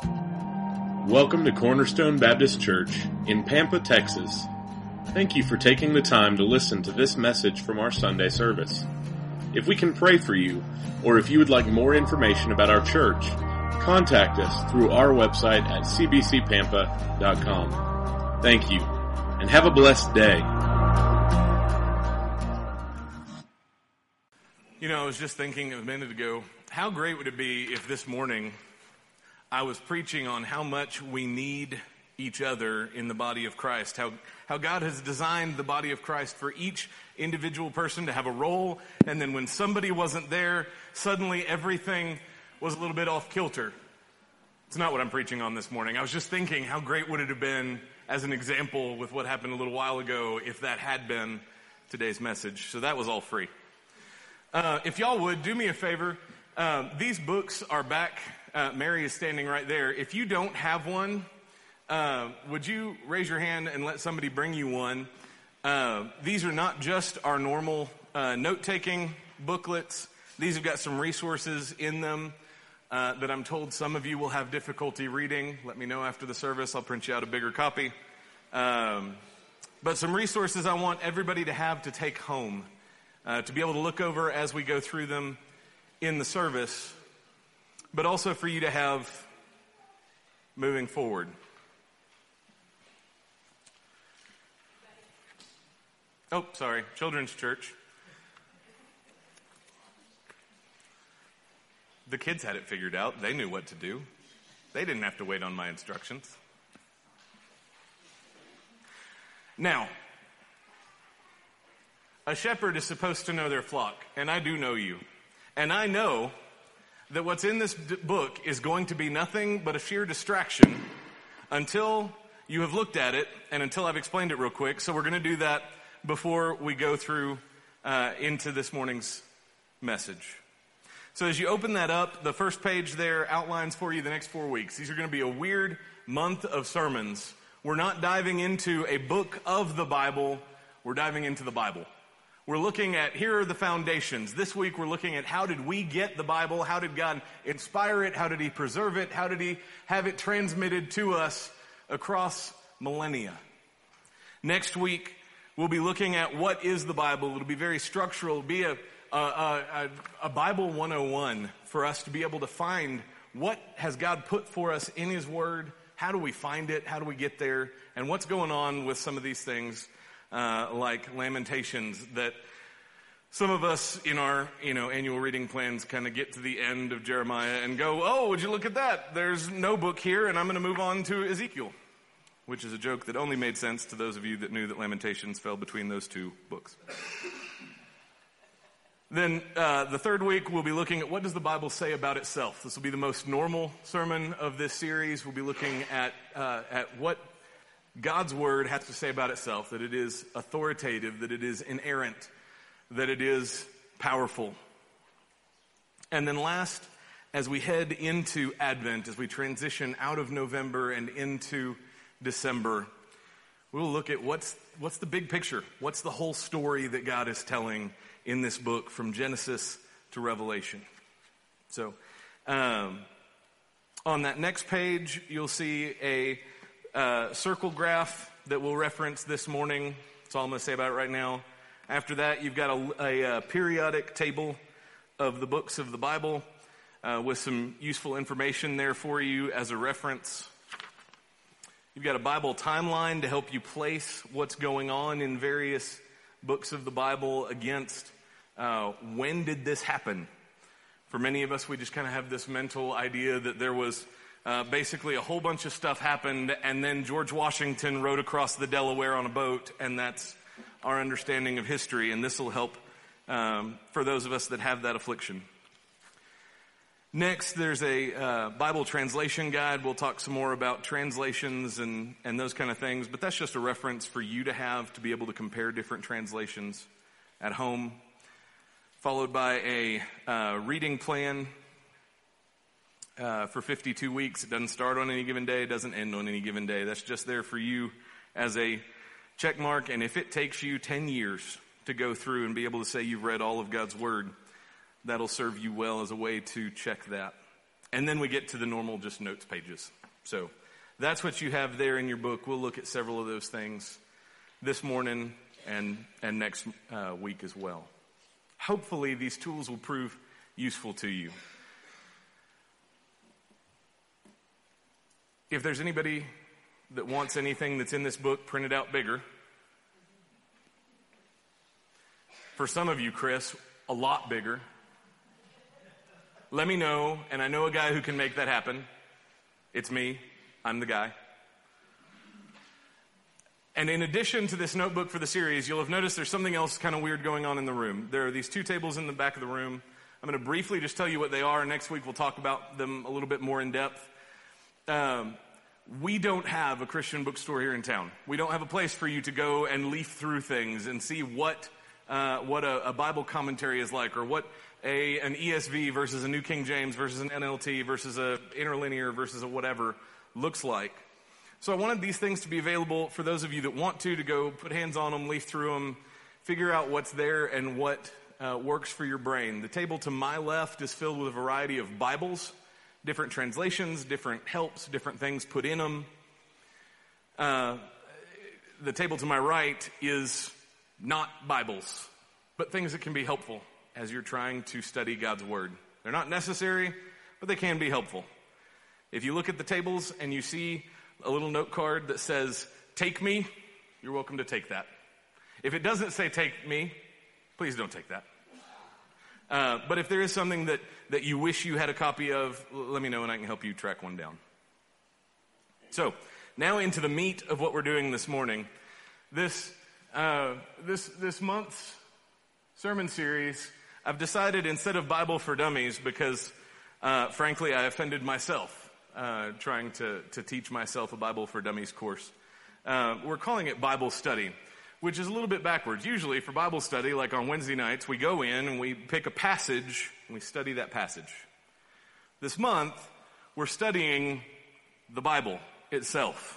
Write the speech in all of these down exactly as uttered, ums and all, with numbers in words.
Welcome to Cornerstone Baptist Church in Pampa, Texas. Thank you for taking the time to listen to this message from our Sunday service. If we can pray for you, or if you would like more information about our church, contact us through our website at c b c pampa dot com. Thank you, and have a blessed day. You know, I was just thinking a minute ago, how great would it be if this morning I was preaching on how much we need each other in the body of Christ, how how God has designed the body of Christ for each individual person to have a role, and then when somebody wasn't there, suddenly everything was a little bit off kilter. It's not what I'm preaching on this morning. I was just thinking, how great would it have been as an example with what happened a little while ago if that had been today's message. So that was all free. Uh, if y'all would, do me a favor. Uh, these books are back. Uh, Mary is standing right there. If you don't have one, uh, would you raise your hand and let somebody bring you one? Uh, these are not just our normal uh, note-taking booklets. These have got some resources in them uh, that I'm told some of you will have difficulty reading. Let me know after the service. I'll print you out a bigger copy. Um, but some resources I want everybody to have to take home, uh, to be able to look over as we go through them in the service, but also for you to have moving forward. Oh, sorry, Children's Church. The kids had it figured out. They knew what to do. They didn't have to wait on my instructions. Now, a shepherd is supposed to know their flock, and I do know you. And I know that what's in this d- book is going to be nothing but a sheer distraction until you have looked at it and until I've explained it real quick. So we're going to do that before we go through uh, into this morning's message. So as you open that up, the first page there outlines for you the next four weeks. These are going to be a weird month of sermons. We're not diving into a book of the Bible. We're diving into the Bible. We're looking at, here are the foundations. This week we're looking at how did we get the Bible? How did God inspire it? How did he preserve it? How did he have it transmitted to us across millennia? Next week we'll be looking at what is the Bible. It'll be very structural. It'll be a, a, a, a Bible one oh one for us to be able to find what has God put for us in his word. How do we find it? How do we get there? And what's going on with some of these things? Uh, like Lamentations, that some of us in our, you know, annual reading plans kind of get to the end of Jeremiah and go, oh, would you look at that? There's no book here, and I'm going to move on to Ezekiel, which is a joke that only made sense to those of you that knew that Lamentations fell between those two books. Then uh, the third week, we'll be looking at what does the Bible say about itself. This will be the most normal sermon of this series. We'll be looking at uh, at what God's word has to say about itself, that it is authoritative, that it is inerrant, that it is powerful. And then last, as we head into Advent, as we transition out of November and into December, we'll look at what's what's the big picture, what's the whole story that God is telling in this book from Genesis to Revelation. So, um, on that next page, you'll see a Uh, circle graph that we'll reference this morning. That's all I'm going to say about it right now. After that, you've got a, a, a periodic table of the books of the Bible uh, with some useful information there for you as a reference. You've got a Bible timeline to help you place what's going on in various books of the Bible against uh, when did this happen. For many of us, we just kind of have this mental idea that there was Uh, basically, a whole bunch of stuff happened, and then George Washington rode across the Delaware on a boat, and that's our understanding of history, and this will help um, for those of us that have that affliction. Next, there's a uh, Bible translation guide. We'll talk some more about translations and, and those kind of things, but that's just a reference for you to have to be able to compare different translations at home. Followed by a uh, reading plan Uh, for fifty-two weeks. It doesn't start on any given day. It doesn't end on any given day. That's just there for you as a check mark. And if it takes you ten years to go through and be able to say you've read all of God's word, that'll serve you well as a way to check that. and then we get to the normal just notes pages. So that's what you have there in your book. We'll look at several of those things this morning and, and next uh, week as well. Hopefully these tools will prove useful to you. If there's anybody that wants anything that's in this book printed out bigger, for some of you, Chris, a lot bigger, let me know, and I know a guy who can make that happen. It's me. I'm the guy. And in addition to this notebook for the series, you'll have noticed there's something else kind of weird going on in the room. There are these two tables in the back of the room. I'm going to briefly just tell you what they are. Next week we'll talk about them a little bit more in depth. Um, we don't have a Christian bookstore here in town. We don't have a place for you to go and leaf through things and see what uh, what a, a Bible commentary is like, or what a an E S V versus a New King James versus an N L T versus a interlinear versus a whatever looks like. So I wanted these things to be available for those of you that want to, to go put hands on them, leaf through them, figure out what's there and what uh, works for your brain. The table to my left is filled with a variety of Bibles, different translations, different helps, different things put in them. Uh, the table to my right is not Bibles, but things that can be helpful as you're trying to study God's Word. They're not necessary, but they can be helpful. If you look at the tables and you see a little note card that says, "Take me," you're welcome to take that. If it doesn't say "take me," please don't take that. Uh, but if there is something that, that you wish you had a copy of, let me know and I can help you track one down. So, now into the meat of what we're doing this morning. This, uh, this, this month's sermon series, I've decided instead of Bible for Dummies, because uh, frankly I offended myself. Uh, trying to, to teach myself a Bible for Dummies course. Uh, we're calling it Bible study, which is a little bit backwards. Usually for Bible study, like on Wednesday nights, we go in and we pick a passage and we study that passage. This month, we're studying the Bible itself.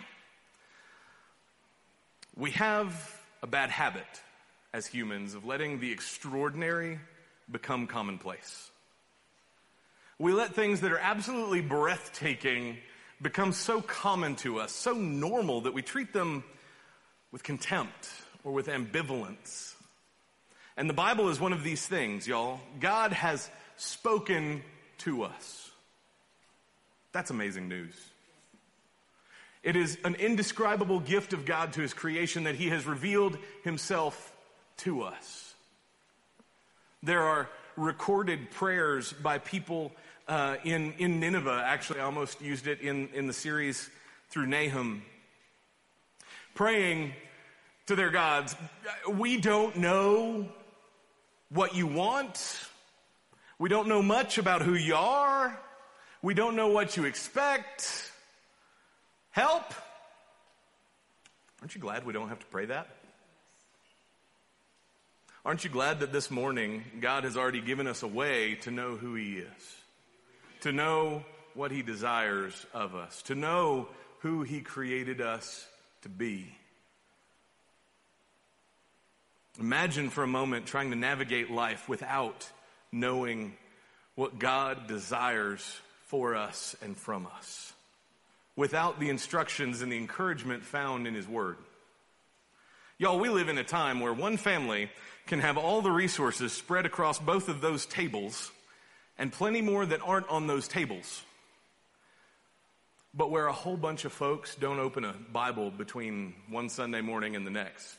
We have a bad habit as humans of letting the extraordinary become commonplace. We let things that are absolutely breathtaking become so common to us, so normal, that we treat them with contempt or with ambivalence. And the Bible is one of these things, y'all. God has spoken to us. That's amazing news. It is an indescribable gift of God to His creation that He has revealed Himself to us. There are recorded prayers by people uh, in, in Nineveh. Actually, I almost used it in, in the series through Nahum. Praying to their gods, "We don't know what you want. We don't know much about who you are. We don't know what you expect. Help." Aren't you glad we don't have to pray that? Aren't you glad that this morning God has already given us a way to know who He is, to know what He desires of us, to know who He created us to be? Imagine for a moment trying to navigate life without knowing what God desires for us and from us, without the instructions and the encouragement found in His Word. Y'all, we live in a time where one family can have all the resources spread across both of those tables and plenty more that aren't on those tables, but where a whole bunch of folks don't open a Bible between one Sunday morning and the next,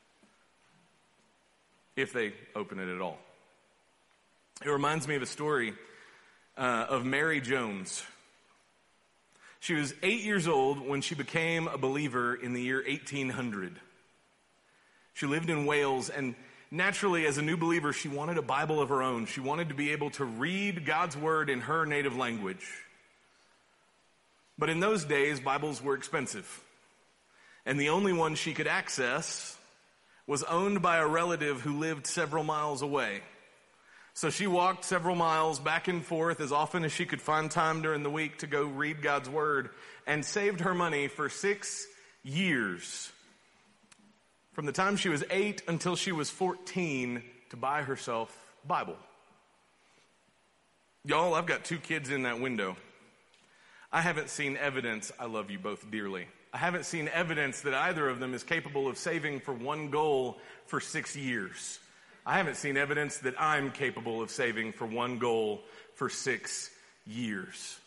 if they open it at all. It reminds me of a story uh, of Mary Jones. She was eight years old when she became a believer in the year eighteen hundred. She lived in Wales, and naturally, as a new believer, she wanted a Bible of her own. She wanted to be able to read God's Word in her native language. But in those days, Bibles were expensive, and the only one she could access was owned by a relative who lived several miles away. So she walked several miles back and forth as often as she could find time during the week to go read God's Word, and saved her money for six years. From the time she was eight until she was fourteen, to buy herself a Bible. Y'all, I've got two kids in that window. I haven't seen evidence, I love you both dearly. I haven't seen evidence that either of them is capable of saving for one goal for six years. I haven't seen evidence that I'm capable of saving for one goal for six years.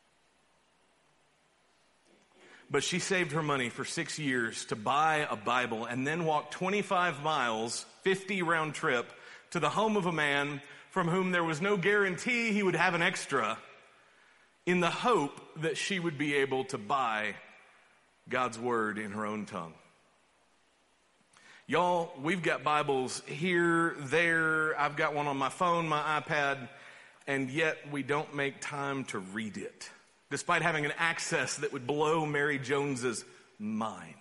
But she saved her money for six years to buy a Bible and then walk twenty-five miles, fifty round trip, to the home of a man from whom there was no guarantee he would have an extra, in the hope that she would be able to buy God's word in her own tongue. Y'all, we've got Bibles here, there. I've got one on my phone, my iPad, and yet we don't make time to read it, despite having an access that would blow Mary Jones's mind.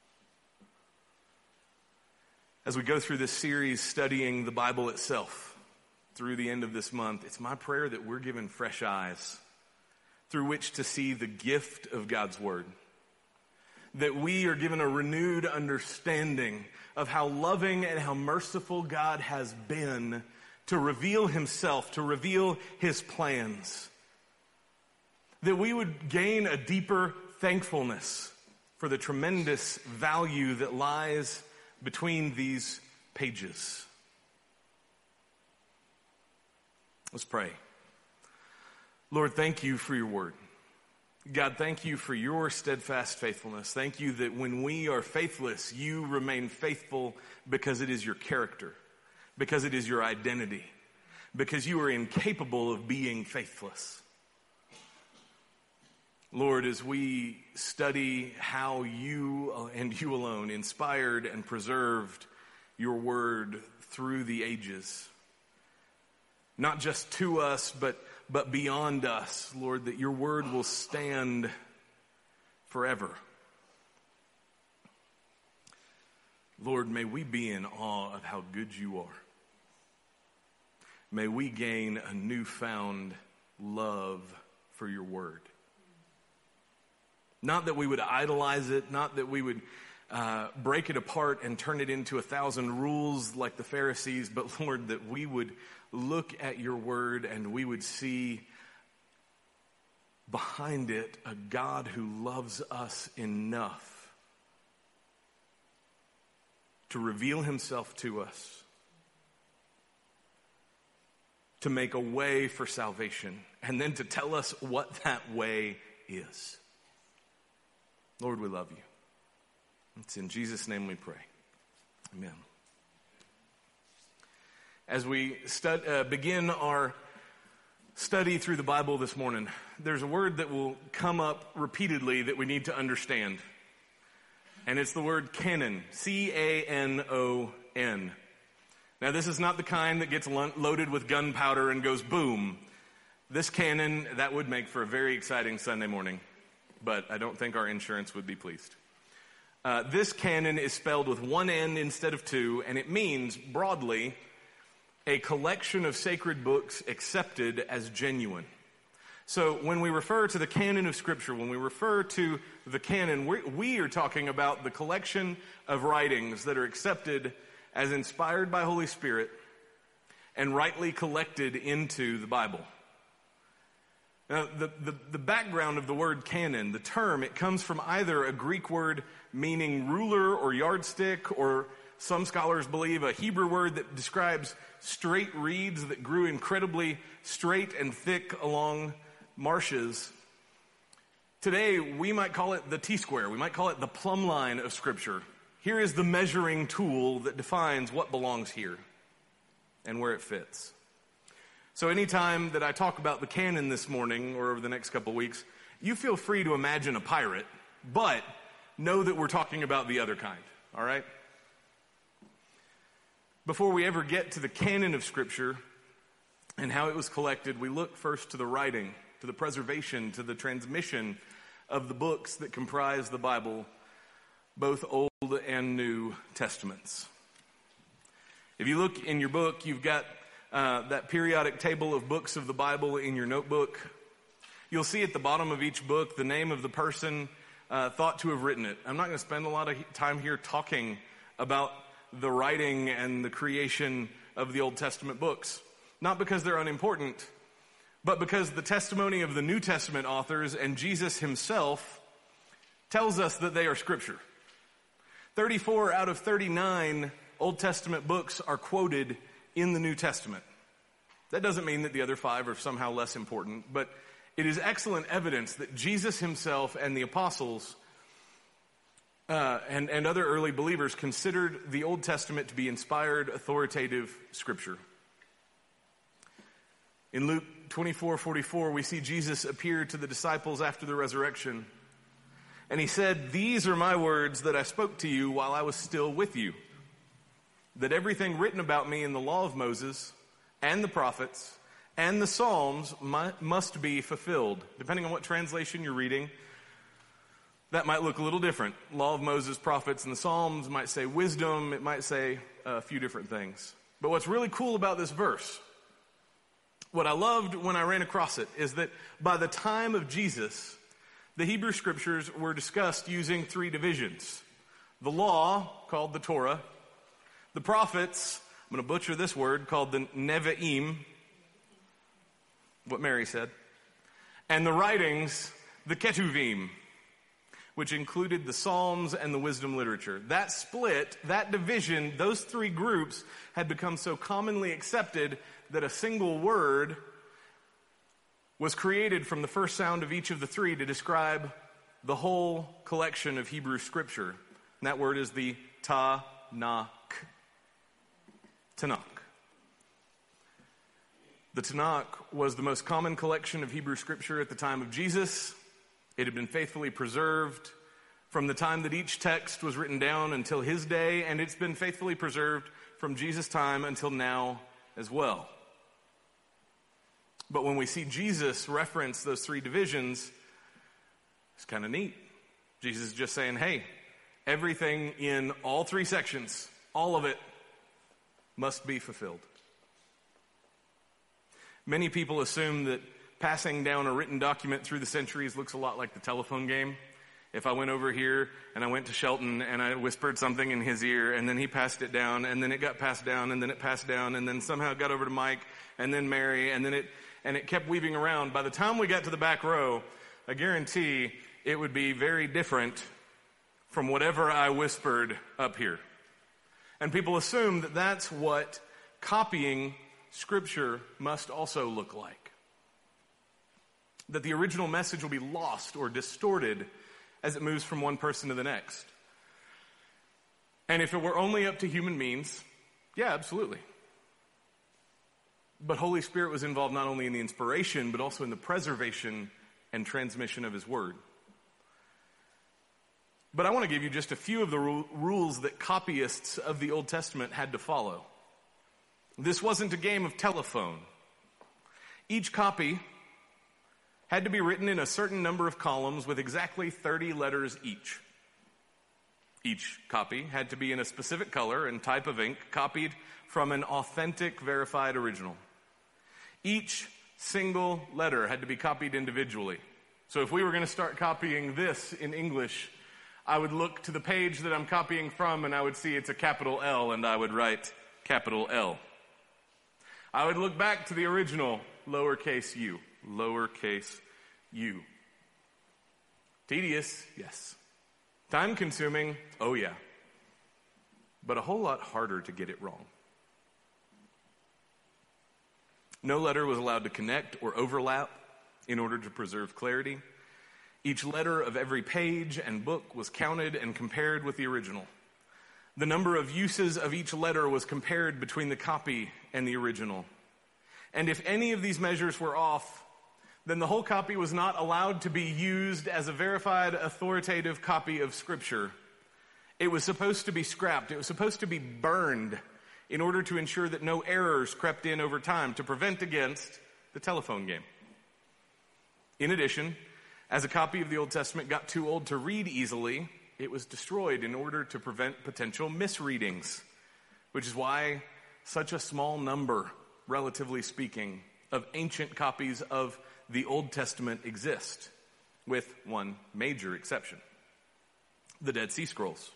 As we go through this series studying the Bible itself through the end of this month, it's my prayer that we're given fresh eyes through which to see the gift of God's word. That we are given a renewed understanding of how loving and how merciful God has been to reveal himself, to reveal his plans. That we would gain a deeper thankfulness for the tremendous value that lies between these pages. Let's pray. Lord, thank you for your word. God, thank you for your steadfast faithfulness. Thank you that when we are faithless, you remain faithful because it is your character, because it is your identity, because you are incapable of being faithless. Lord, as we study how you and you alone inspired and preserved your word through the ages, not just to us, but but beyond us, Lord, that your word will stand forever. Lord, may we be in awe of how good you are. May we gain a newfound love for your word. Not that we would idolize it, not that we would uh, break it apart and turn it into a thousand rules like the Pharisees, but Lord, that we would look at your word and we would see behind it a God who loves us enough to reveal himself to us, to make a way for salvation, and then to tell us what that way is. Lord, we love you. It's in Jesus' name we pray. Amen. As we stud, uh, begin our study through the Bible this morning, there's a word that will come up repeatedly that we need to understand. And it's the word canon. C A N O N. Now, this is not the kind that gets lo- loaded with gunpowder and goes boom. This canon, that would make for a very exciting Sunday morning. But I don't think our insurance would be pleased. Uh, this canon is spelled with one N instead of two, and it means, broadly, a collection of sacred books accepted as genuine. So when we refer to the canon of Scripture, when we refer to the canon, we, we are talking about the collection of writings that are accepted as inspired by Holy Spirit and rightly collected into the Bible. Now, the, the, the background of the word canon, the term, it comes from either a Greek word meaning ruler or yardstick, or some scholars believe a Hebrew word that describes straight reeds that grew incredibly straight and thick along marshes. Today, we might call it the T-square. We might call it the plumb line of Scripture. Here is the measuring tool that defines what belongs here and where it fits. So anytime that I talk about the canon this morning or over the next couple of weeks, you feel free to imagine a pirate, but know that we're talking about the other kind, all right? Before we ever get to the canon of Scripture and how it was collected, we look first to the writing, to the preservation, to the transmission of the books that comprise the Bible, both Old and New Testaments. If you look in your book, you've got uh, that periodic table of books of the Bible in your notebook. You'll see at the bottom of each book the name of the person uh, thought to have written it. I'm not going to spend a lot of time here talking about the writing and the creation of the Old Testament books. Not because they're unimportant, but because the testimony of the New Testament authors and Jesus himself tells us that they are Scripture. thirty-four out of thirty-nine Old Testament books are quoted in the New Testament. That doesn't mean that the other five are somehow less important, but it is excellent evidence that Jesus himself and the apostles uh, and, and other early believers considered the Old Testament to be inspired, authoritative Scripture. In Luke twenty-four forty-four, we see Jesus appear to the disciples after the resurrection. And he said, "These are my words that I spoke to you while I was still with you, that everything written about me in the law of Moses and the prophets and the Psalms must be fulfilled." Depending on what translation you're reading, that might look a little different. Law of Moses, prophets, and the Psalms might say wisdom. It might say a few different things. But what's really cool about this verse, what I loved when I ran across it, is that by the time of Jesus, the Hebrew Scriptures were discussed using three divisions. The law, called the Torah. The prophets, I'm going to butcher this word, called the Nevi'im, what Mary said. And the writings, the Ketuvim, which included the Psalms and the wisdom literature. That split, that division, those three groups had become so commonly accepted that a single word was created from the first sound of each of the three to describe the whole collection of Hebrew Scripture. And that word is the Tanakh. Tanakh. The Tanakh was the most common collection of Hebrew Scripture at the time of Jesus. It had been faithfully preserved from the time that each text was written down until his day, and it's been faithfully preserved from Jesus' time until now as well. But when we see Jesus reference those three divisions, it's kind of neat. Jesus is just saying, hey, everything in all three sections, all of it, must be fulfilled. Many people assume that passing down a written document through the centuries looks a lot like the telephone game. If I went over here and I went to Shelton and I whispered something in his ear and then he passed it down and then it got passed down and then it passed down and then somehow it got over to Mike and then Mary and then it, and it kept weaving around. By the time we got to the back row, I guarantee it would be very different from whatever I whispered up here. And people assume that that's what copying Scripture must also look like. That the original message will be lost or distorted as it moves from one person to the next. And if it were only up to human means, yeah, absolutely. But Holy Spirit was involved not only in the inspiration, but also in the preservation and transmission of His Word. But I want to give you just a few of the ru- rules that copyists of the Old Testament had to follow. This wasn't a game of telephone. Each copy had to be written in a certain number of columns with exactly thirty letters each. Each copy had to be in a specific color and type of ink, copied from an authentic, verified original. Each single letter had to be copied individually. So if we were going to start copying this in English, I would look to the page that I'm copying from and I would see it's a capital L and I would write capital L. I would look back to the original, lowercase u, lowercase u. Tedious, yes. Time consuming, oh yeah. But a whole lot harder to get it wrong. No letter was allowed to connect or overlap in order to preserve clarity. Each letter of every page and book was counted and compared with the original. The number of uses of each letter was compared between the copy and the original. And if any of these measures were off, then the whole copy was not allowed to be used as a verified, authoritative copy of Scripture. It was supposed to be scrapped. It was supposed to be burned in order to ensure that no errors crept in over time to prevent against the telephone game. In addition, as a copy of the Old Testament got too old to read easily, it was destroyed in order to prevent potential misreadings, which is why such a small number, relatively speaking, of ancient copies of the Old Testament exist, with one major exception: the Dead Sea Scrolls.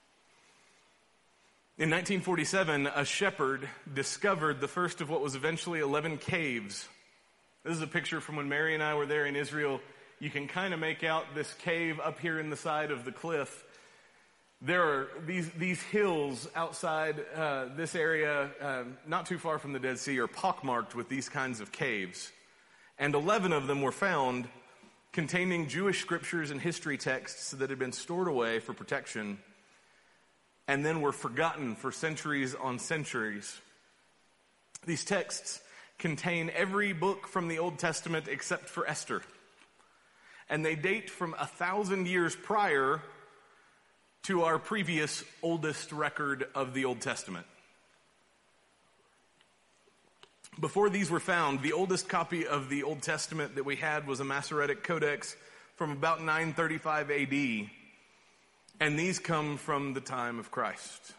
In nineteen forty-seven, a shepherd discovered the first of what was eventually eleven caves This is a picture from when Mary and I were there in Israel. You can kind of make out this cave up here in the side of the cliff. There are these these hills outside uh, this area, uh, not too far from the Dead Sea, are pockmarked with these kinds of caves. And eleven of them were found containing Jewish scriptures and history texts that had been stored away for protection and then were forgotten for centuries on centuries. These texts contain every book from the Old Testament except for Esther. And they date from a thousand years prior to our previous oldest record of the Old Testament. Before these were found, the oldest copy of the Old Testament that we had was a Masoretic Codex from about nine thirty-five A D, and these come from the time of Christ.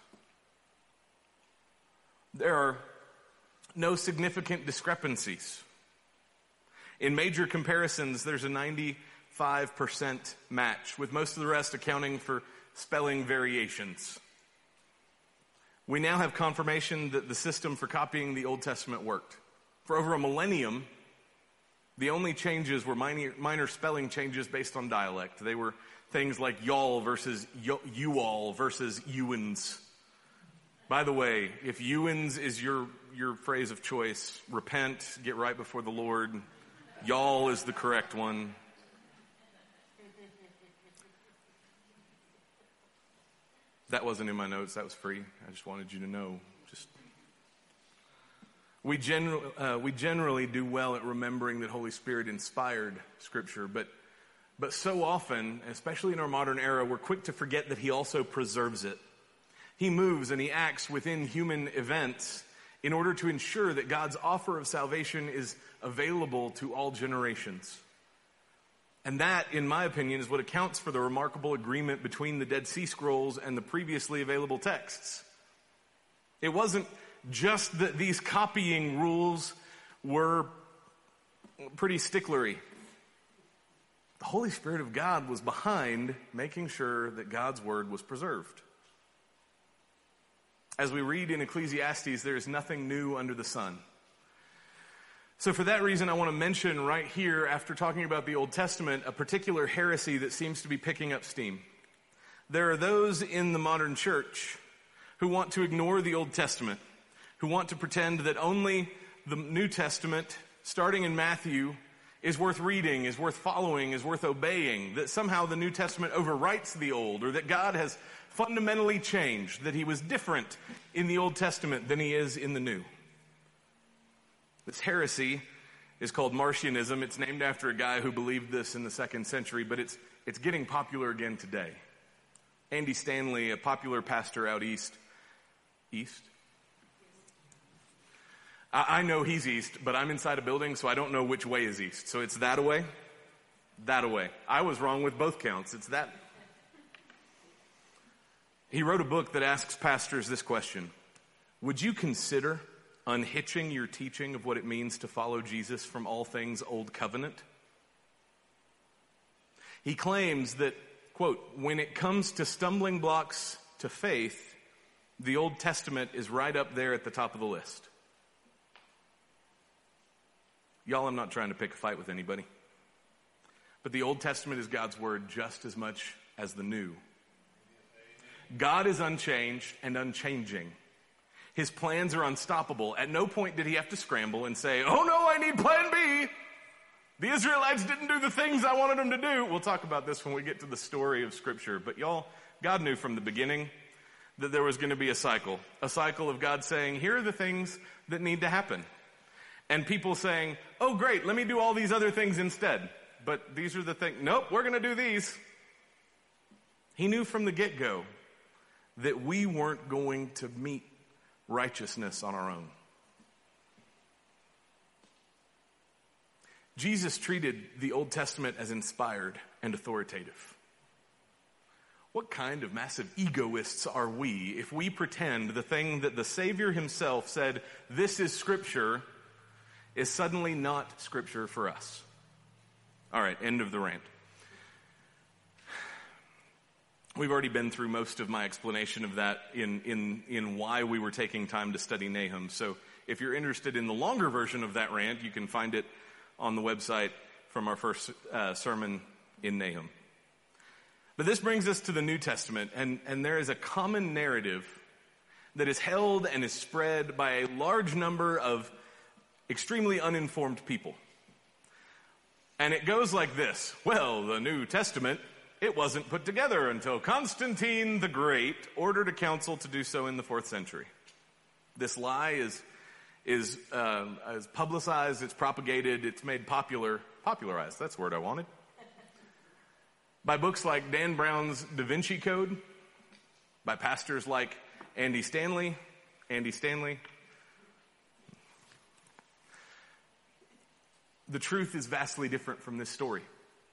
There are no significant discrepancies. In major comparisons, there's a ninety-five percent match, with most of the rest accounting for spelling variations. We now have confirmation that the system for copying the Old Testament worked. For over a millennium, the only changes were minor, minor spelling changes based on dialect. They were things like y'all versus you-all versus Ewans. By the way, if Ewans is your, your phrase of choice, repent, get right before the Lord. Y'all is the correct one. That wasn't in my notes. That was free. I just wanted you to know. Just we generally uh, we generally do well at remembering that Holy Spirit inspired Scripture, but but so often, especially in our modern era, we're quick to forget that He also preserves it. He moves and He acts within human events in order to ensure that God's offer of salvation is available to all generations. And that, in my opinion, is what accounts for the remarkable agreement between the Dead Sea Scrolls and the previously available texts. It wasn't just that these copying rules were pretty sticklery. The Holy Spirit of God was behind making sure that God's word was preserved. As we read in Ecclesiastes, there is nothing new under the sun. So for that reason, I want to mention right here, after talking about the Old Testament, a particular heresy that seems to be picking up steam. There are those in the modern church who want to ignore the Old Testament, who want to pretend that only the New Testament, starting in Matthew, is worth reading, is worth following, is worth obeying, that somehow the New Testament overwrites the Old, or that God has fundamentally changed, that He was different in the Old Testament than He is in the New. This heresy is called Marcionism. It's named after a guy who believed this in the second century, but it's it's getting popular again today. Andy Stanley, a popular pastor out east. East? I, I know he's east, but I'm inside a building, so I don't know which way is east. So it's that away, that away. I was wrong with both counts. It's that. He wrote a book that asks pastors this question: would you consider unhitching your teaching of what it means to follow Jesus from all things Old Covenant? He claims that, quote, when it comes to stumbling blocks to faith, the Old Testament is right up there at the top of the list. Y'all, I'm not trying to pick a fight with anybody, but the Old Testament is God's word just as much as the New. God is unchanged and unchanging. His plans are unstoppable. At no point did He have to scramble and say, oh no, I need plan B. The Israelites didn't do the things I wanted them to do. We'll talk about this when we get to the story of Scripture. But y'all, God knew from the beginning that there was going to be a cycle. A cycle of God saying, here are the things that need to happen. And people saying, oh great, let me do all these other things instead. But these are the things, nope, we're going to do these. He knew from the get-go that we weren't going to meet righteousness on our own. Jesus treated the Old Testament as inspired and authoritative. What kind of massive egoists are we if we pretend the thing that the Savior Himself said, this is Scripture, is suddenly not Scripture for us? All right, end of the rant. We've already been through most of my explanation of that in, in, in why we were taking time to study Nahum. So if you're interested in the longer version of that rant, you can find it on the website from our first uh, sermon in Nahum. But this brings us to the New Testament, and, and there is a common narrative that is held and is spread by a large number of extremely uninformed people. And it goes like this. Well, the New Testament, it wasn't put together until Constantine the Great ordered a council to do so in the fourth century. This lie is is um, is publicized, it's propagated, it's made popular, popularized, that's the word I wanted, by books like Dan Brown's Da Vinci Code, by pastors like Andy Stanley, Andy Stanley. The truth is vastly different from this story.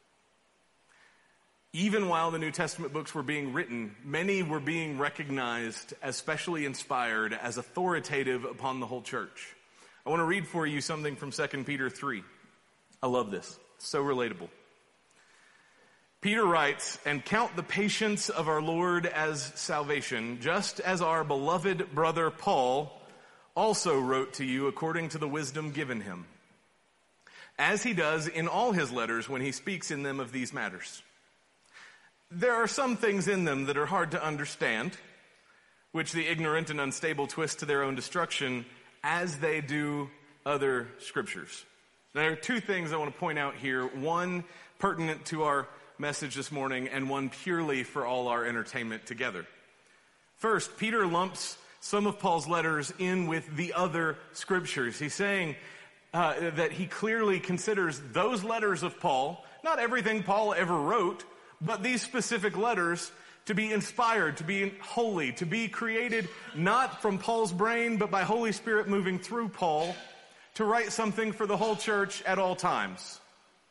Even while the New Testament books were being written, many were being recognized as specially inspired, as authoritative upon the whole church. I want to read for you something from Second Peter three. I love this. It's so relatable. Peter writes, "And count the patience of our Lord as salvation, just as our beloved brother Paul also wrote to you according to the wisdom given him, as he does in all his letters when he speaks in them of these matters. There are some things in them that are hard to understand, which the ignorant and unstable twist to their own destruction, as they do other scriptures." There are two things I want to point out here. One pertinent to our message this morning, and one purely for all our entertainment together. First, Peter lumps some of Paul's letters in with the other scriptures. He's saying uh, that he clearly considers those letters of Paul, not everything Paul ever wrote, but these specific letters, to be inspired, to be holy, to be created not from Paul's brain, but by Holy Spirit moving through Paul, to write something for the whole church at all times.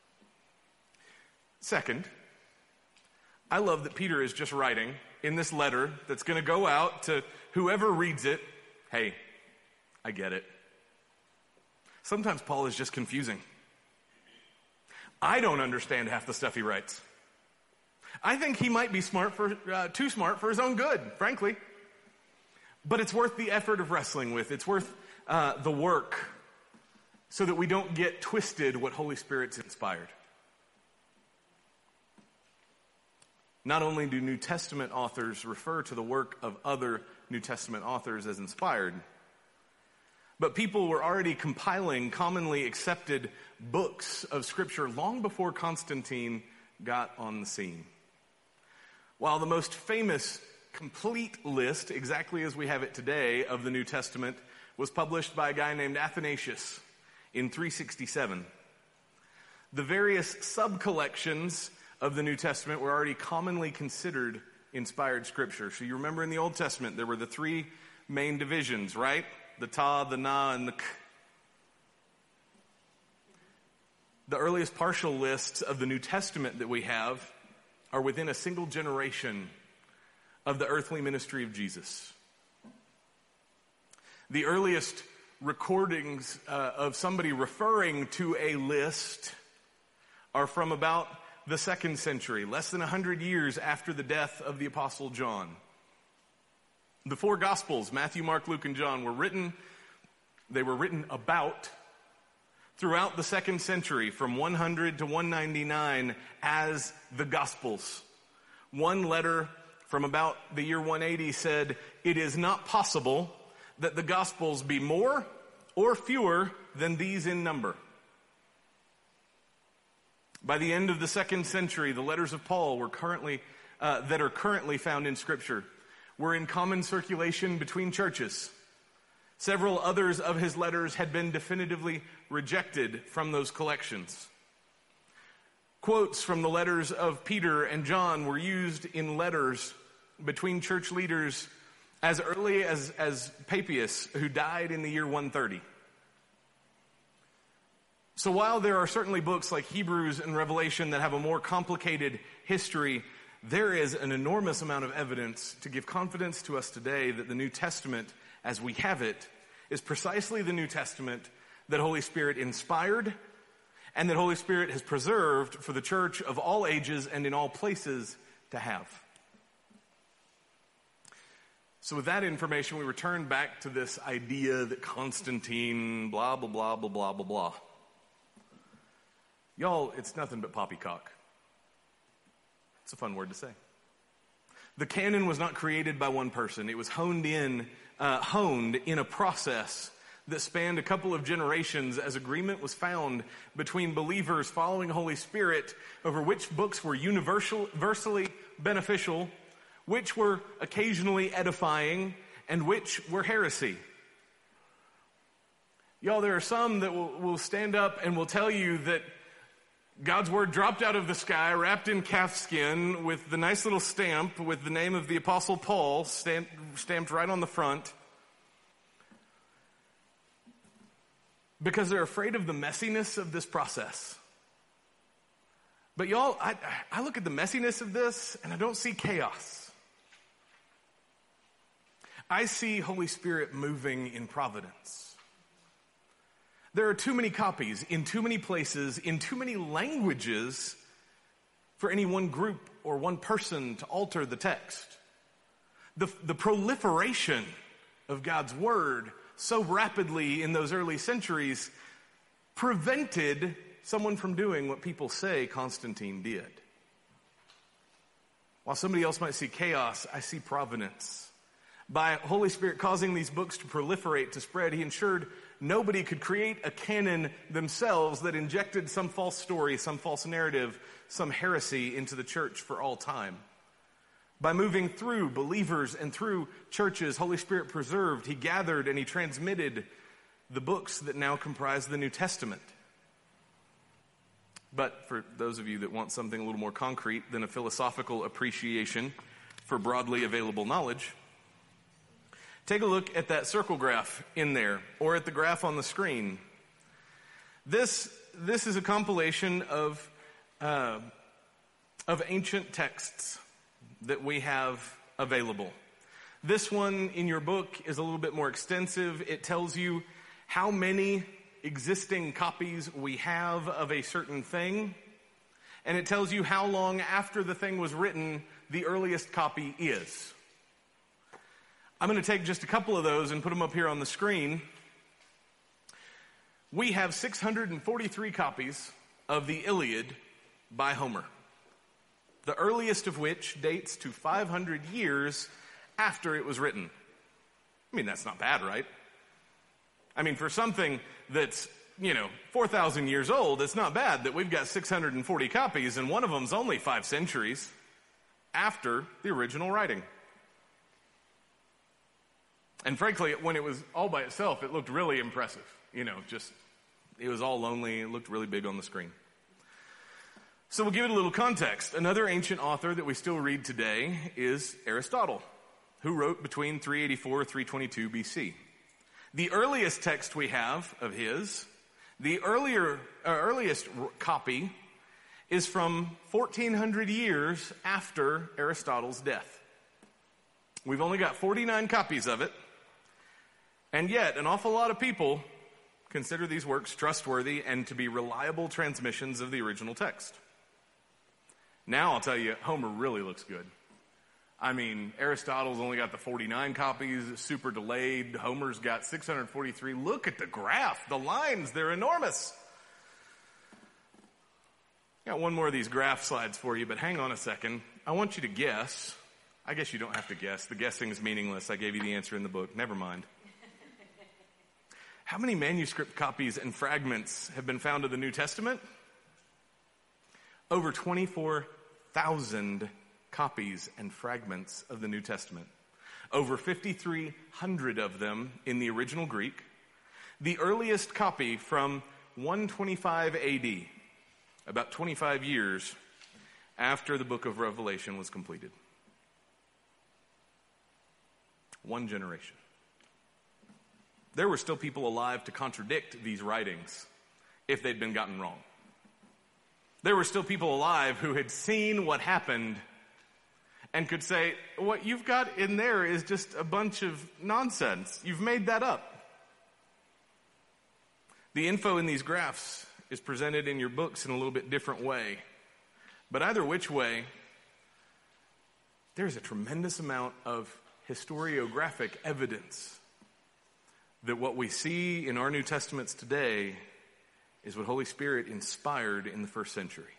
Second, I love that Peter is just writing in this letter that's going to go out to whoever reads it, hey, I get it. Sometimes Paul is just confusing. I don't understand half the stuff he writes. I think he might be smart for uh, too smart for his own good, frankly. But it's worth the effort of wrestling with. It's worth uh, the work so that we don't get twisted what Holy Spirit's inspired. Not only do New Testament authors refer to the work of other New Testament authors as inspired, but people were already compiling commonly accepted books of Scripture long before Constantine got on the scene. While the most famous complete list, exactly as we have it today, of the New Testament was published by a guy named Athanasius in three sixty-seven, the various sub-collections of the New Testament were already commonly considered inspired scripture. So you remember in the Old Testament, there were the three main divisions, right? The ta, the na, and the k. The earliest partial lists of the New Testament that we have are within a single generation of the earthly ministry of Jesus. The earliest recordings uh, of somebody referring to a list are from about the second century, less than a hundred years after the death of the Apostle John. The four Gospels, Matthew, Mark, Luke, and John, were written, they were written about throughout the second century from one hundred to one ninety-nine as the Gospels. One letter from about the year one eighty said, "It is not possible that the Gospels be more or fewer than these in number." By the end of the second century, the letters of Paul were currently uh, that are currently found in Scripture were in common circulation between churches. Several others of his letters had been definitively rejected from those collections. Quotes from the letters of Peter and John were used in letters between church leaders as early as, as Papias, who died in the year one thirty. So while there are certainly books like Hebrews and Revelation that have a more complicated history, there is an enormous amount of evidence to give confidence to us today that the New Testament, as we have it, is precisely the New Testament that Holy Spirit inspired and that Holy Spirit has preserved for the church of all ages and in all places to have. So with that information, we return back to this idea that Constantine, blah, blah, blah, blah, blah, blah, blah. Y'all, it's nothing but poppycock. It's a fun word to say. The canon was not created by one person. It was honed in, uh, honed in a process that spanned a couple of generations as agreement was found between believers following Holy Spirit over which books were universal, universally beneficial, which were occasionally edifying, and which were heresy. Y'all, there are some that will, will stand up and will tell you that God's word dropped out of the sky, wrapped in calf skin, with the nice little stamp with the name of the Apostle Paul stamped, stamped right on the front. Because they're afraid of the messiness of this process. But y'all, I, I look at the messiness of this and I don't see chaos. I see Holy Spirit moving in providence. There are too many copies in too many places, in too many languages for any one group or one person to alter the text. The, the proliferation of God's word so rapidly in those early centuries prevented someone from doing what people say Constantine did. While somebody else might see chaos, I see providence. By Holy Spirit causing these books to proliferate, to spread, he ensured nobody could create a canon themselves that injected some false story, some false narrative, some heresy into the church for all time. By moving through believers and through churches, Holy Spirit preserved, he gathered, and he transmitted the books that now comprise the New Testament. But for those of you that want something a little more concrete than a philosophical appreciation for broadly available knowledge, take a look at that circle graph in there, or at the graph on the screen. This, this is a compilation of, uh, of ancient texts that we have available. This one in your book is a little bit more extensive. It tells you how many existing copies we have of a certain thing, and it tells you how long after the thing was written the earliest copy is. I'm going to take just a couple of those and put them up here on the screen. We have six hundred forty-three copies of the Iliad by Homer, the earliest of which dates to five hundred years after it was written. I mean, that's not bad, right? I mean, for something that's, you know, four thousand years old, it's not bad that we've got six hundred forty copies, and one of them's only five centuries after the original writing. And frankly, when it was all by itself, it looked really impressive. You know, just, it was all lonely. It looked really big on the screen. So we'll give it a little context. Another ancient author that we still read today is Aristotle, who wrote between three eighty-four and three twenty-two B C. The earliest text we have of his, the earlier, uh, earliest copy is from fourteen hundred years after Aristotle's death. We've only got forty-nine copies of it. And yet, an awful lot of people consider these works trustworthy and to be reliable transmissions of the original text. Now, I'll tell you, Homer really looks good. I mean, Aristotle's only got the forty-nine copies, super delayed. Homer's got six hundred forty-three. Look at the graph, the lines, they're enormous. Got one more of these graph slides for you, but hang on a second. I want you to guess. I guess you don't have to guess. The guessing is meaningless. I gave you the answer in the book. Never mind. How many manuscript copies and fragments have been found of the New Testament? Over twenty-four thousand copies and fragments of the New Testament. Over fifty-three hundred of them in the original Greek. The earliest copy from one twenty-five A D, about twenty-five years after the book of Revelation was completed. One generation. There were still people alive to contradict these writings if they'd been gotten wrong. There were still people alive who had seen what happened and could say, what you've got in there is just a bunch of nonsense. You've made that up. The info in these graphs is presented in your books in a little bit different way. But either which way, there's a tremendous amount of historiographic evidence that what we see in our New Testaments today is what Holy Spirit inspired in the first century.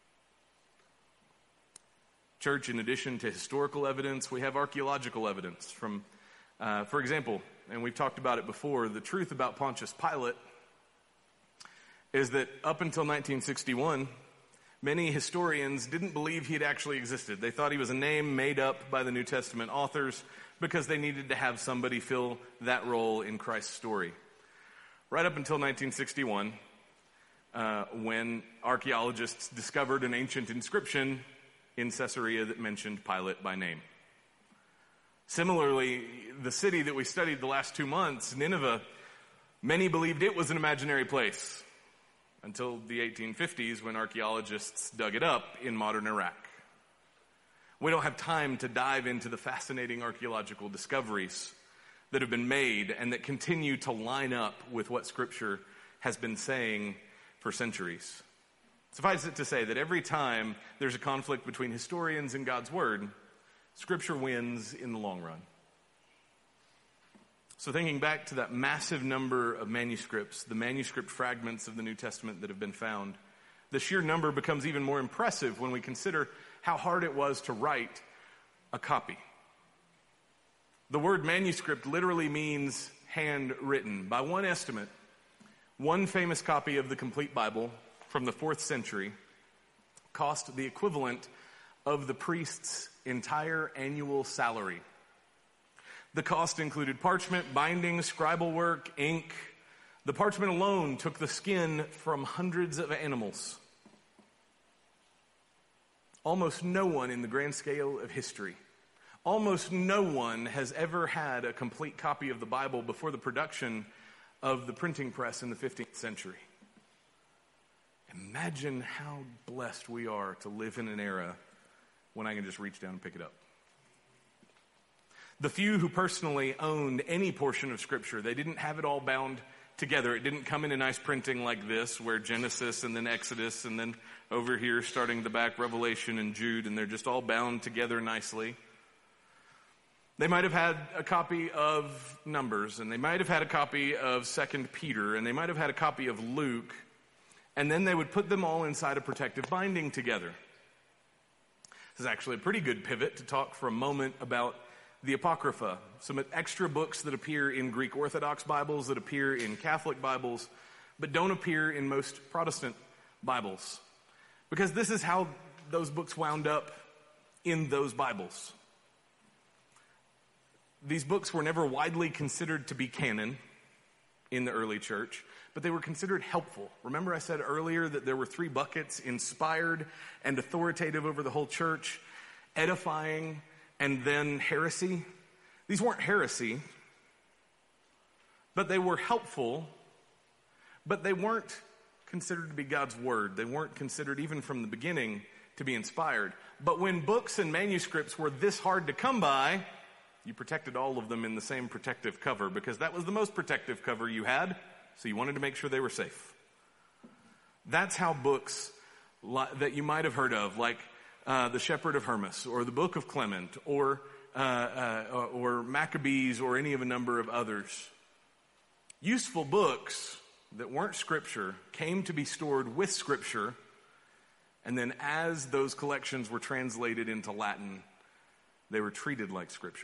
Church, in addition to historical evidence, we have archaeological evidence from, uh, for example, and we've talked about it before, the truth about Pontius Pilate is that up until nineteen sixty-one, many historians didn't believe he had actually existed. They thought he was a name made up by the New Testament authors because they needed to have somebody fill that role in Christ's story. Right up until nineteen sixty-one, uh, when archaeologists discovered an ancient inscription in Caesarea that mentioned Pilate by name. Similarly, the city that we studied the last two months, Nineveh, many believed it was an imaginary place until the eighteen fifties when archaeologists dug it up in modern Iraq. We don't have time to dive into the fascinating archaeological discoveries that have been made and that continue to line up with what Scripture has been saying for centuries. Suffice it to say that every time there's a conflict between historians and God's Word, Scripture wins in the long run. So thinking back to that massive number of manuscripts, the manuscript fragments of the New Testament that have been found, the sheer number becomes even more impressive when we consider how hard it was to write a copy. The word manuscript literally means handwritten. By one estimate, one famous copy of the complete Bible from the fourth century cost the equivalent of the priest's entire annual salary. The cost included parchment, binding, scribal work, ink. The parchment alone took the skin from hundreds of animals. Almost no one in the grand scale of history, almost no one has ever had a complete copy of the Bible before the production of the printing press in the fifteenth century. Imagine how blessed we are to live in an era when I can just reach down and pick it up. The few who personally owned any portion of Scripture, they didn't have it all bound together. It didn't come in a nice printing like this, where Genesis and then Exodus and then over here starting the back, Revelation and Jude, and they're just all bound together nicely. They might have had a copy of Numbers, and they might have had a copy of Second Peter, and they might have had a copy of Luke, and then they would put them all inside a protective binding together. This is actually a pretty good pivot to talk for a moment about the Apocrypha, some extra books that appear in Greek Orthodox Bibles, that appear in Catholic Bibles, but don't appear in most Protestant Bibles. Because this is how those books wound up in those Bibles. These books were never widely considered to be canon in the early church, but they were considered helpful. Remember I said earlier that there were three buckets: inspired and authoritative over the whole church, edifying, and then heresy. These weren't heresy, but they were helpful, but they weren't considered to be God's word. They weren't considered, even from the beginning, to be inspired. But when books and manuscripts were this hard to come by, you protected all of them in the same protective cover, because that was the most protective cover you had, so you wanted to make sure they were safe. That's how books li- that you might have heard of, like uh, The Shepherd of Hermas, or the Book of Clement, or uh, uh, or Maccabees, or any of a number of others. Useful books that weren't Scripture came to be stored with Scripture, and then as those collections were translated into Latin, they were treated like Scripture.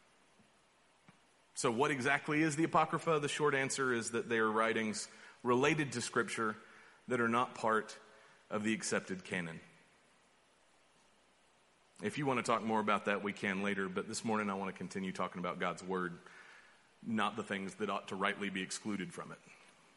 So what exactly is the Apocrypha? The short answer is that they are writings related to Scripture that are not part of the accepted canon. If you want to talk more about that, we can later, but this morning I want to continue talking about God's Word, not the things that ought to rightly be excluded from it.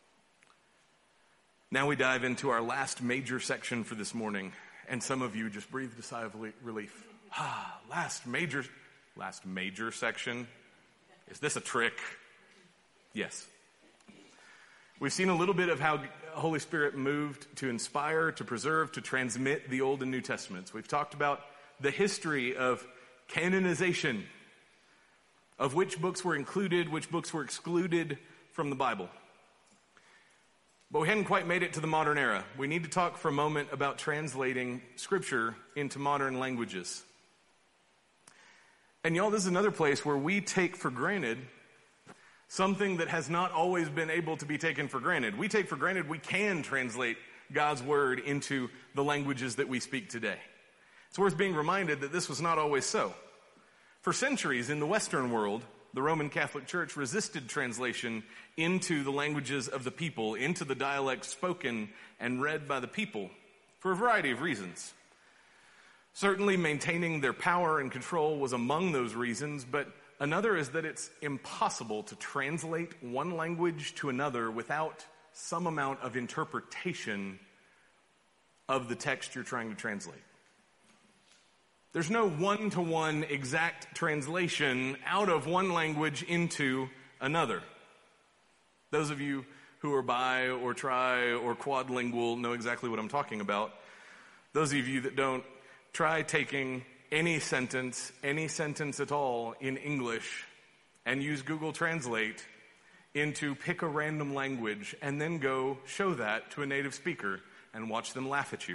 Now we dive into our last major section for this morning, and some of you just breathed a sigh of relief. Ah, last major, last major section. Is this a trick? Yes. We've seen a little bit of how Holy Spirit moved to inspire, to preserve, to transmit the Old and New Testaments. We've talked about the history of canonization, of which books were included, which books were excluded from the Bible. But we hadn't quite made it to the modern era. We need to talk for a moment about translating Scripture into modern languages. And y'all, this is another place where we take for granted something that has not always been able to be taken for granted. We take for granted we can translate God's word into the languages that we speak today. It's worth being reminded that this was not always so. For centuries in the Western world, the Roman Catholic Church resisted translation into the languages of the people, into the dialects spoken and read by the people, for a variety of reasons. Certainly maintaining their power and control was among those reasons, but another is that it's impossible to translate one language to another without some amount of interpretation of the text you're trying to translate. There's no one-to-one exact translation out of one language into another. Those of you who are bi or tri or quadlingual know exactly what I'm talking about. Those of you that don't, try taking any sentence, any sentence at all in English and use Google Translate into pick a random language and then go show that to a native speaker and watch them laugh at you.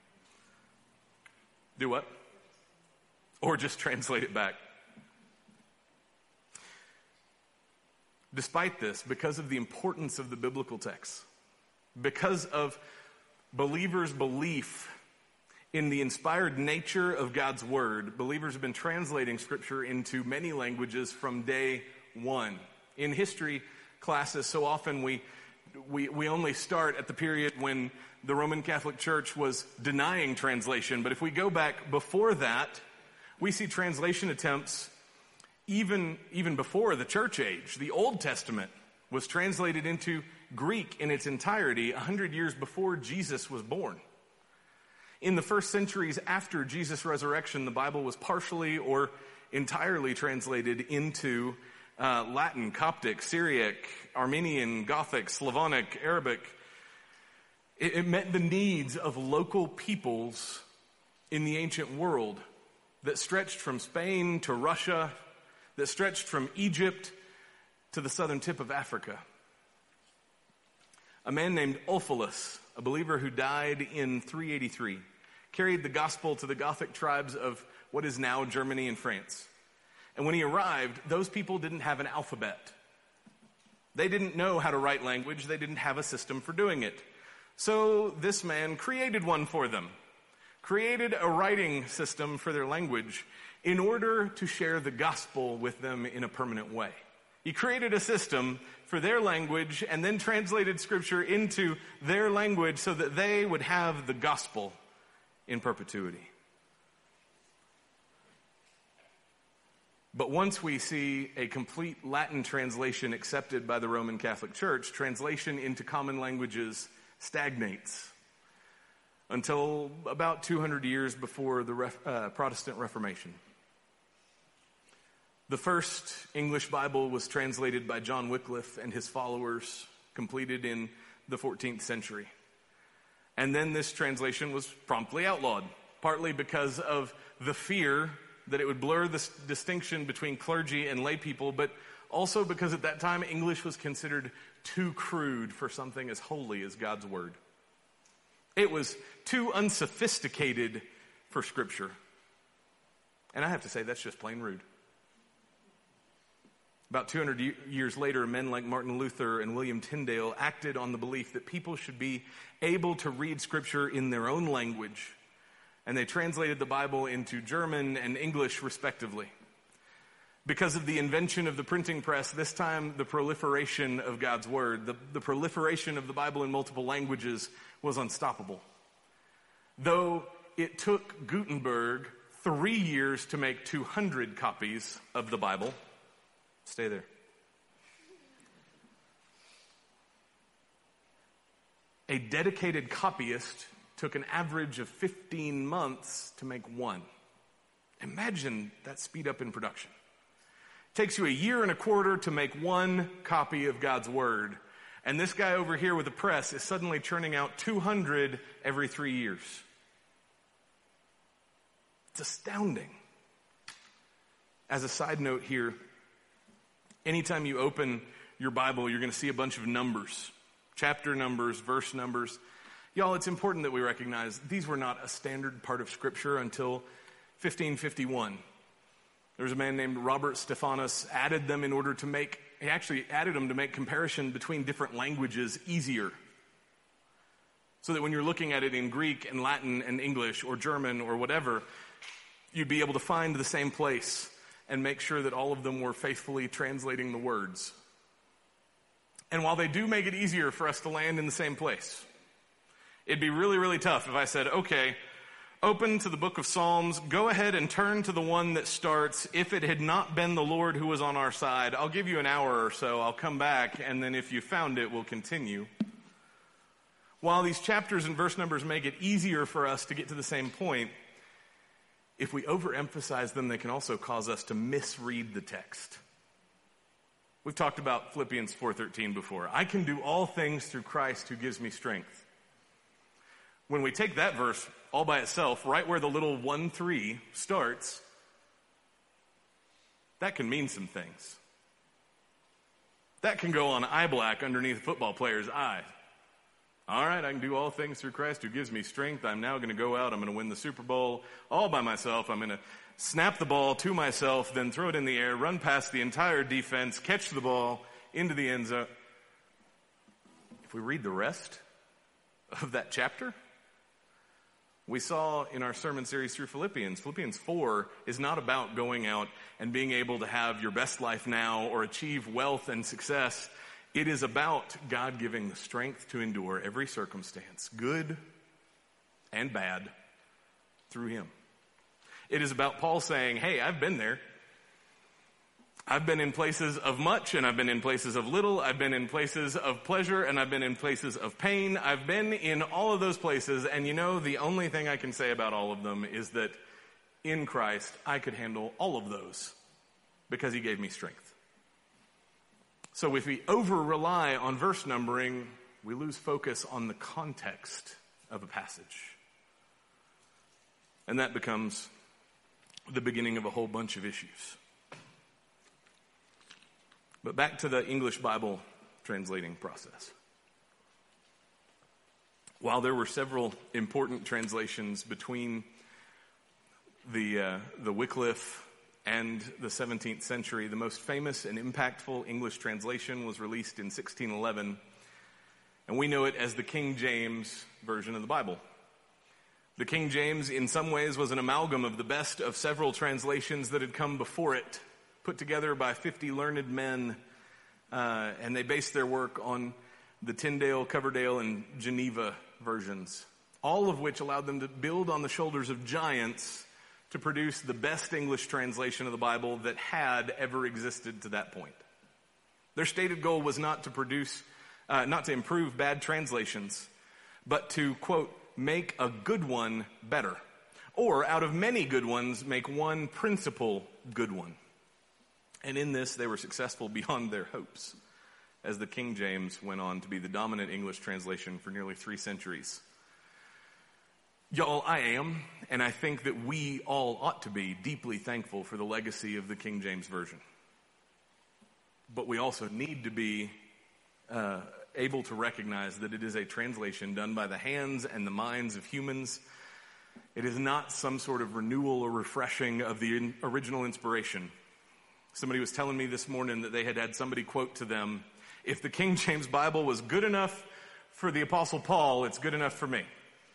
Do what? Or just translate it back. Despite this, because of the importance of the biblical text, because of believers' belief in the inspired nature of God's word, believers have been translating scripture into many languages from day one. In history classes, so often we, we, we only start at the period when the Roman Catholic Church was denying translation. But if we go back before that, we see translation attempts even, even before the church age. The Old Testament was translated into Greek in its entirety a hundred years before Jesus was born. In the first centuries after Jesus' resurrection, the Bible was partially or entirely translated into uh, Latin, Coptic, Syriac, Armenian, Gothic, Slavonic, Arabic. It, it met the needs of local peoples in the ancient world that stretched from Spain to Russia, that stretched from Egypt to the southern tip of Africa. A man named Ulfilas, a believer who died in three eighty-three, carried the gospel to the Gothic tribes of what is now Germany and France. And when he arrived, those people didn't have an alphabet. They didn't know how to write language. They didn't have a system for doing it. So this man created one for them, created a writing system for their language in order to share the gospel with them in a permanent way. He created a system for their language and then translated scripture into their language so that they would have the gospel in perpetuity. But once we see a complete Latin translation accepted by the Roman Catholic Church, translation into common languages stagnates until about two hundred years before the Ref, uh, Protestant Reformation. The first English Bible was translated by John Wycliffe and his followers, completed in the fourteenth century. And then this translation was promptly outlawed, partly because of the fear that it would blur the distinction between clergy and lay people, but also because at that time English was considered too crude for something as holy as God's word. It was too unsophisticated for Scripture. And I have to say, that's just plain rude. About two hundred years later, men like Martin Luther and William Tyndale acted on the belief that people should be able to read Scripture in their own language, and they translated the Bible into German and English respectively. Because of the invention of the printing press, this time the proliferation of God's Word, the, the proliferation of the Bible in multiple languages was unstoppable. Though it took Gutenberg three years to make two hundred copies of the Bible. Stay there. A dedicated copyist took an average of fifteen months to make one. Imagine that speed up in production. It takes you a year and a quarter to make one copy of God's Word. And this guy over here with the press is suddenly churning out two hundred every three years. It's astounding. As a side note here, anytime you open your Bible, you're going to see a bunch of numbers, chapter numbers, verse numbers. Y'all, it's important that we recognize these were not a standard part of Scripture until fifteen fifty-one. There was a man named Robert Stephanus, added them in order to make, he actually added them to make comparison between different languages easier. So that when you're looking at it in Greek and Latin and English or German or whatever, you'd be able to find the same place and make sure that all of them were faithfully translating the words. And while they do make it easier for us to land in the same place, it'd be really, really tough if I said, okay, open to the book of Psalms, go ahead and turn to the one that starts, if it had not been the Lord who was on our side, I'll give you an hour or so, I'll come back, and then if you found it, we'll continue. While these chapters and verse numbers make it easier for us to get to the same point, if we overemphasize them, they can also cause us to misread the text. We've talked about Philippians four thirteen before. I can do all things through Christ who gives me strength. When we take that verse all by itself, right where the little one three starts, that can mean some things. That can go on eye black underneath a football player's eye. All right, I can do all things through Christ who gives me strength. I'm now going to go out. I'm going to win the Super Bowl all by myself. I'm going to snap the ball to myself, then throw it in the air, run past the entire defense, catch the ball into the end zone. If we read the rest of that chapter, we saw in our sermon series through Philippians, Philippians four is not about going out and being able to have your best life now or achieve wealth and success. It is about God giving the strength to endure every circumstance, good and bad, through Him. It is about Paul saying, hey, I've been there. I've been in places of much, and I've been in places of little. I've been in places of pleasure, and I've been in places of pain. I've been in all of those places, and you know, the only thing I can say about all of them is that in Christ, I could handle all of those because He gave me strength. So if we over-rely on verse numbering, we lose focus on the context of a passage. And that becomes the beginning of a whole bunch of issues. But back to the English Bible translating process. While there were several important translations between the uh, the Wycliffe and the seventeenth century, the most famous and impactful English translation was released in sixteen eleven, and we know it as the King James Version of the Bible. The King James, in some ways, was an amalgam of the best of several translations that had come before it, put together by fifty learned men, uh, and they based their work on the Tyndale, Coverdale, and Geneva versions, all of which allowed them to build on the shoulders of giants to produce the best English translation of the Bible that had ever existed to that point. Their stated goal was not to produce, uh, not to improve bad translations, but to, quote, make a good one better. Or, out of many good ones, make one principal good one. And in this, they were successful beyond their hopes, as the King James went on to be the dominant English translation for nearly three centuries. Y'all, I am, and I think that we all ought to be deeply thankful for the legacy of the King James Version. But we also need to be uh, able to recognize that it is a translation done by the hands and the minds of humans. It is not some sort of renewal or refreshing of the in- original inspiration. Somebody was telling me this morning that they had had somebody quote to them, if the King James Bible was good enough for the Apostle Paul, it's good enough for me.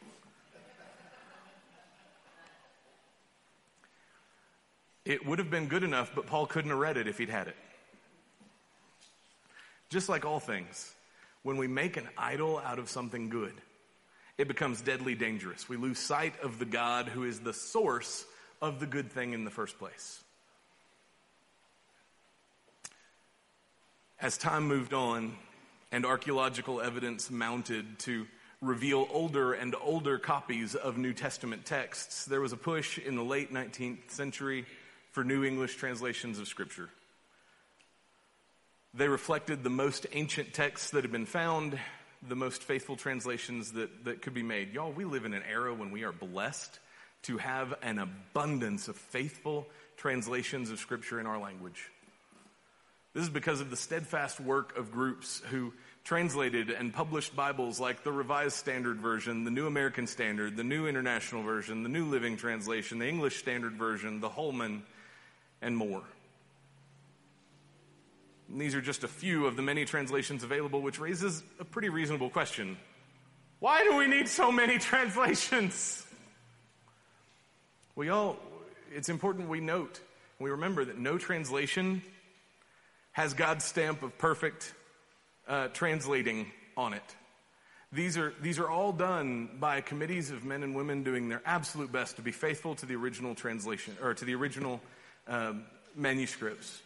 It would have been good enough, but Paul couldn't have read it if he'd had it. Just like all things, when we make an idol out of something good, it becomes deadly dangerous. We lose sight of the God who is the source of the good thing in the first place. As time moved on and archaeological evidence mounted to reveal older and older copies of New Testament texts, there was a push in the late nineteenth century for New English translations of Scripture. They reflected the most ancient texts that had been found, the most faithful translations that, that could be made. Y'all, we live in an era when we are blessed to have an abundance of faithful translations of Scripture in our language. This is because of the steadfast work of groups who translated and published Bibles like the Revised Standard Version, the New American Standard, the New International Version, the New Living Translation, the English Standard Version, the Holman, and more. And these are just a few of the many translations available, which raises a pretty reasonable question. Why do we need so many translations? We all, it's important we note, we remember that no translation has God's stamp of perfect uh, translating on it. These are, these are all done by committees of men and women doing their absolute best to be faithful to the original translation, or to the original um, manuscripts.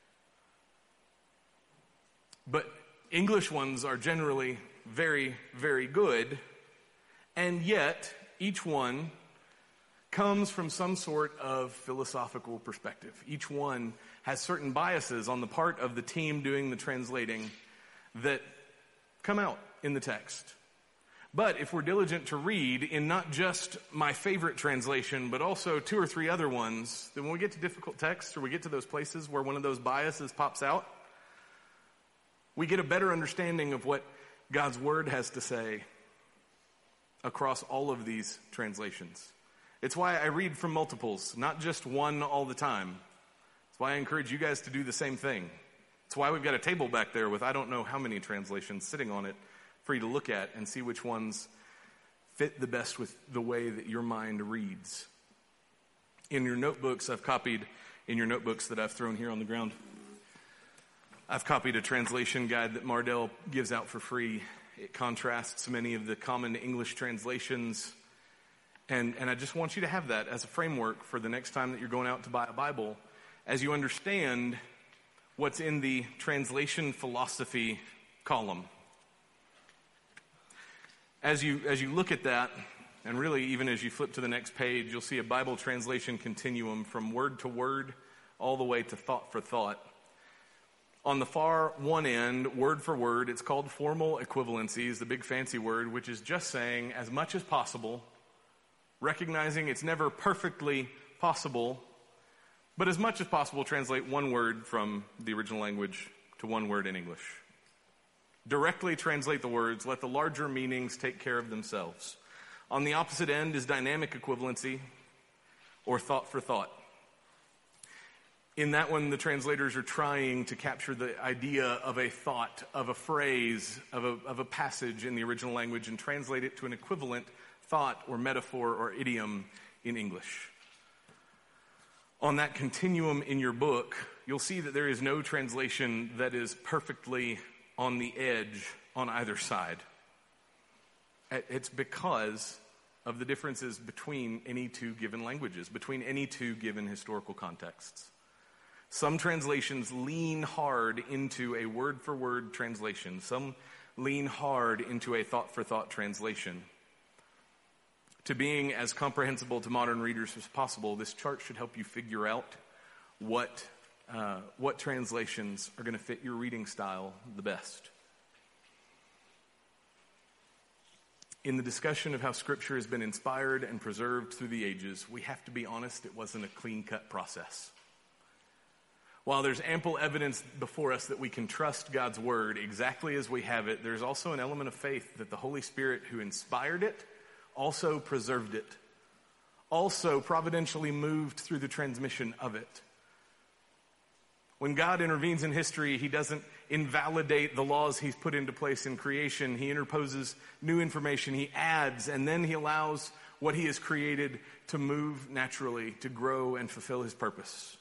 But English ones are generally very, very good, and yet each one comes from some sort of philosophical perspective. Each one has certain biases on the part of the team doing the translating that come out in the text. But if we're diligent to read in not just my favorite translation, but also two or three other ones, then when we get to difficult texts or we get to those places where one of those biases pops out, we get a better understanding of what God's Word has to say across all of these translations. It's why I read from multiples, not just one all the time. It's why I encourage you guys to do the same thing. It's why we've got a table back there with I don't know how many translations sitting on it for you to look at and see which ones fit the best with the way that your mind reads. In your notebooks, I've copied, in your notebooks that I've thrown here on the ground, I've copied a translation guide that Mardell gives out for free. It contrasts many of the common English translations. And, and I just want you to have that as a framework for the next time that you're going out to buy a Bible, as you understand what's in the translation philosophy column. As you, as you look at that, and really even as you flip to the next page, you'll see a Bible translation continuum from word to word all the way to thought for thought. On the far one end, word for word, it's called formal equivalencies, the big fancy word, which is just saying as much as possible, recognizing it's never perfectly possible, but as much as possible translate one word from the original language to one word in English. Directly translate the words, let the larger meanings take care of themselves. On the opposite end is dynamic equivalency, or thought for thought. In that one, the translators are trying to capture the idea of a thought, of a phrase, of a, of a passage in the original language and translate it to an equivalent thought or metaphor or idiom in English. On that continuum in your book, you'll see that there is no translation that is perfectly on the edge on either side. It's because of the differences between any two given languages, between any two given historical contexts. Some translations lean hard into a word-for-word translation. Some lean hard into a thought-for-thought translation. To being as comprehensible to modern readers as possible, this chart should help you figure out what, uh, what translations are going to fit your reading style the best. In the discussion of how Scripture has been inspired and preserved through the ages, we have to be honest, it wasn't a clean-cut process. While there's ample evidence before us that we can trust God's Word exactly as we have it, there's also an element of faith that the Holy Spirit who inspired it also preserved it, also providentially moved through the transmission of it. When God intervenes in history, He doesn't invalidate the laws He's put into place in creation. He interposes new information, He adds, and then He allows what He has created to move naturally, to grow and fulfill His purpose.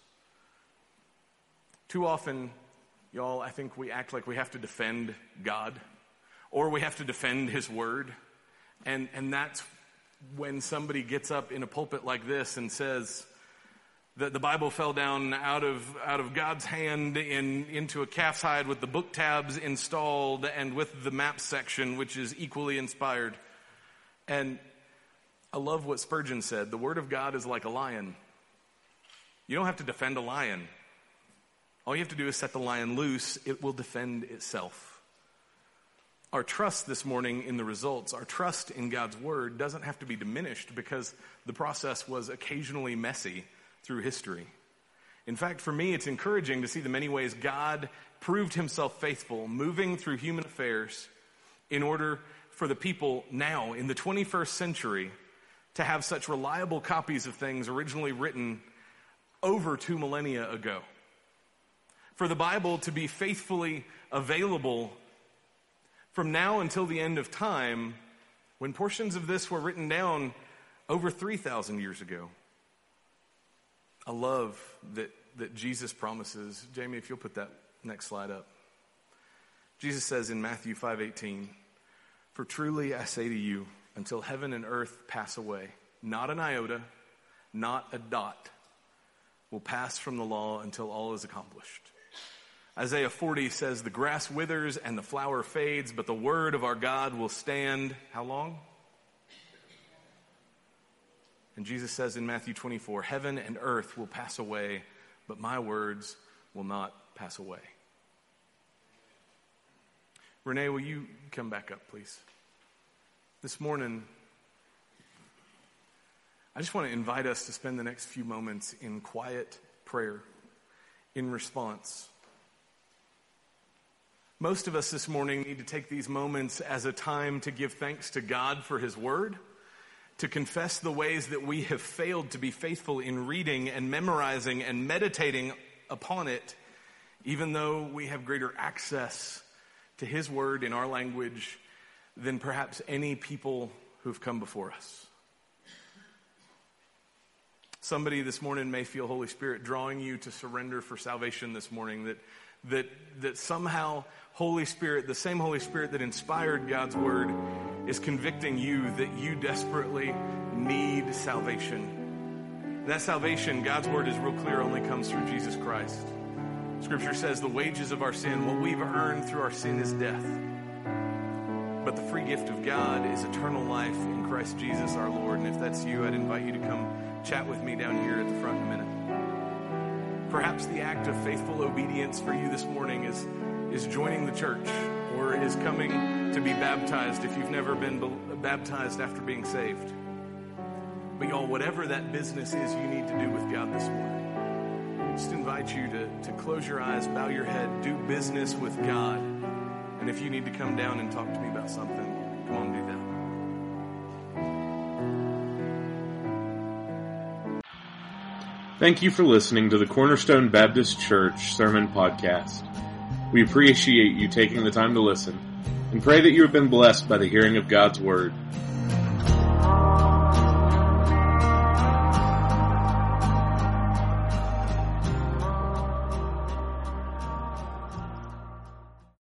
Too often, y'all, I think we act like we have to defend God, or we have to defend His Word. And and that's when somebody gets up in a pulpit like this and says that the Bible fell down out of out of God's hand in into a calf's hide with the book tabs installed and with the map section, which is equally inspired. And I love what Spurgeon said. The Word of God is like a lion. You don't have to defend a lion. All you have to do is set the lion loose. It will defend itself. Our trust this morning in the results, our trust in God's Word doesn't have to be diminished because the process was occasionally messy through history. In fact, for me, it's encouraging to see the many ways God proved Himself faithful, moving through human affairs in order for the people now in the twenty-first century to have such reliable copies of things originally written over two millennia ago. For the Bible to be faithfully available from now until the end of time, when portions of this were written down over three thousand years ago. I love that, that Jesus promises. Jamie, if you'll put that next slide up. Jesus says in Matthew five eighteen, "For truly I say to you, until heaven and earth pass away, not an iota, not a dot will pass from the law until all is accomplished." Isaiah forty says, "The grass withers and the flower fades, but the word of our God will stand," how long? And Jesus says in Matthew twenty-four, "Heaven and earth will pass away, but my words will not pass away." Renee, will you come back up, please? This morning, I just want to invite us to spend the next few moments in quiet prayer, in response. Most of us this morning need to take these moments as a time to give thanks to God for His Word, to confess the ways that we have failed to be faithful in reading and memorizing and meditating upon it, even though we have greater access to His Word in our language than perhaps any people who've come before us. Somebody this morning may feel Holy Spirit drawing you to surrender for salvation this morning, that that that somehow Holy Spirit, the same Holy Spirit that inspired God's Word, is convicting you that you desperately need salvation. And that salvation, God's Word is real clear, only comes through Jesus Christ. Scripture says the wages of our sin, what we've earned through our sin, is death. But the free gift of God is eternal life in Christ Jesus our Lord. And if that's you, I'd invite you to come chat with me down here at the front in a minute. Perhaps the act of faithful obedience for you this morning is, is joining the church, or is coming to be baptized if you've never been be- baptized after being saved. But y'all, whatever that business is you need to do with God this morning, I just invite you to, to close your eyes, bow your head, do business with God. And if you need to come down and talk to me about something, come on, do that. Thank you for listening to the Cornerstone Baptist Church Sermon Podcast. We appreciate you taking the time to listen and pray that you have been blessed by the hearing of God's Word.